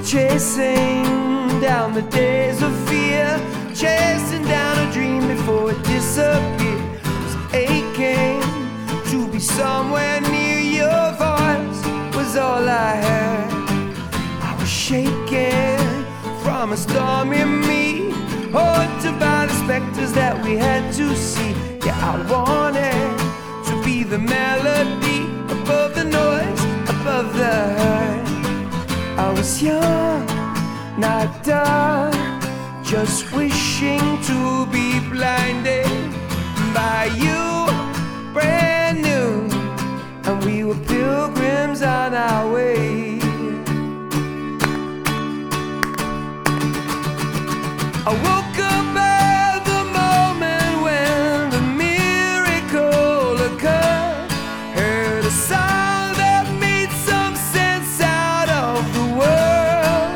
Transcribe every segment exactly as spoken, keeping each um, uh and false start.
chasing down the days of fear, chasing down a dream before it disappeared. Was aching to be somewhere near. Your voice was all I heard. I was shaking from a storm in me, haunted by the specters that we had to see. Yeah, I wanted to be the melody above the noise, above the hurt. I was young, not done, just wishing to be blinded by you, brand new, and we were pilgrims on our way. I woke up at the moment when the miracle occurred, heard a song that made some sense out of the world.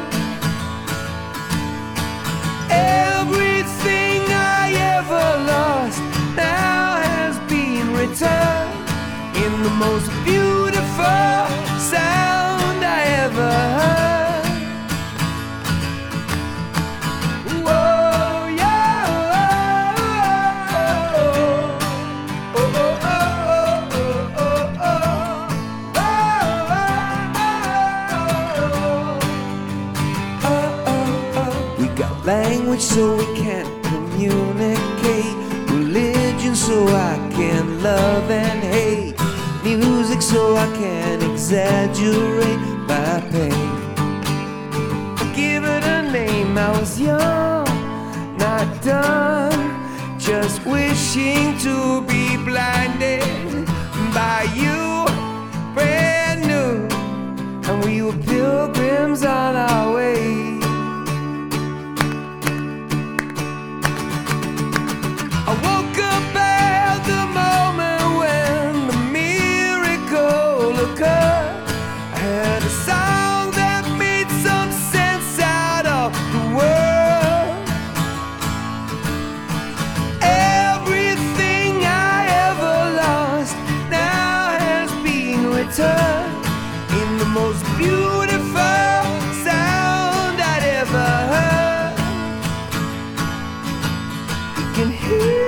Everything I ever lost now has been returned in the most beautiful sound I ever heard. Language so we can't communicate, religion so I can love and hate, music so I can exaggerate my pain. Give it a name. I was young, not done, just wishing to be blinded by you, brand new, and we were pilgrims on our way. I woke up at the moment when the miracle occurred. I heard a song that made some sense out of the world. Everything I ever lost now has been returned in the most beautiful sound I'd ever heard. You can hear.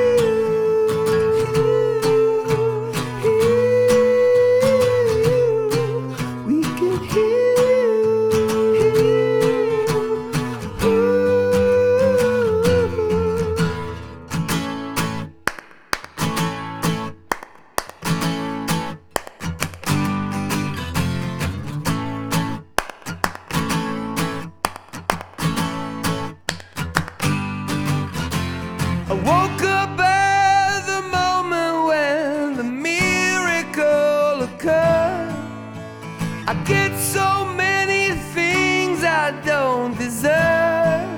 I woke up at the moment when the miracle occurred. I get so many things I don't deserve.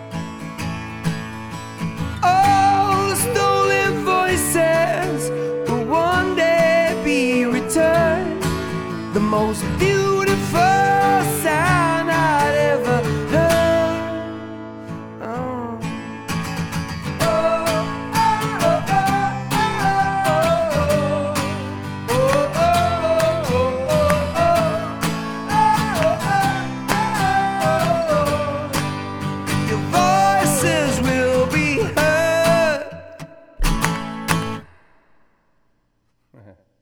All the stolen voices will one day be returned. The most beautiful sound I'd ever heard. Oh. Uh-huh.